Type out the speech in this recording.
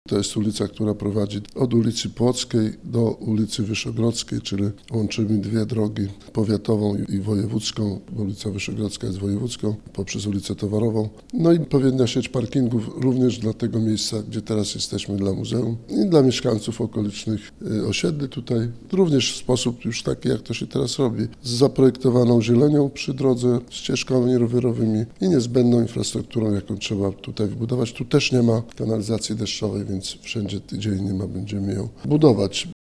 To jest ulica, która prowadzi od ulicy Płockiej do ulicy Wyszogrodzkiej, czyli łączymy dwie drogi, powiatową i wojewódzką. Ulica Wyszogrodzka jest wojewódzką, poprzez ulicę Towarową. No i odpowiednia sieć parkingów również dla tego miejsca, gdzie teraz jesteśmy, dla muzeum i dla mieszkańców okolicznych osiedli tutaj. Również w sposób już taki, jak to się teraz robi, z zaprojektowaną zielenią przy drodze, ścieżkami rowerowymi i niezbędną infrastrukturą, jaką trzeba tutaj wybudować. Tu też nie ma kanalizacji deszczowej, więc wszędzie gdzie indziej będziemy ją budować.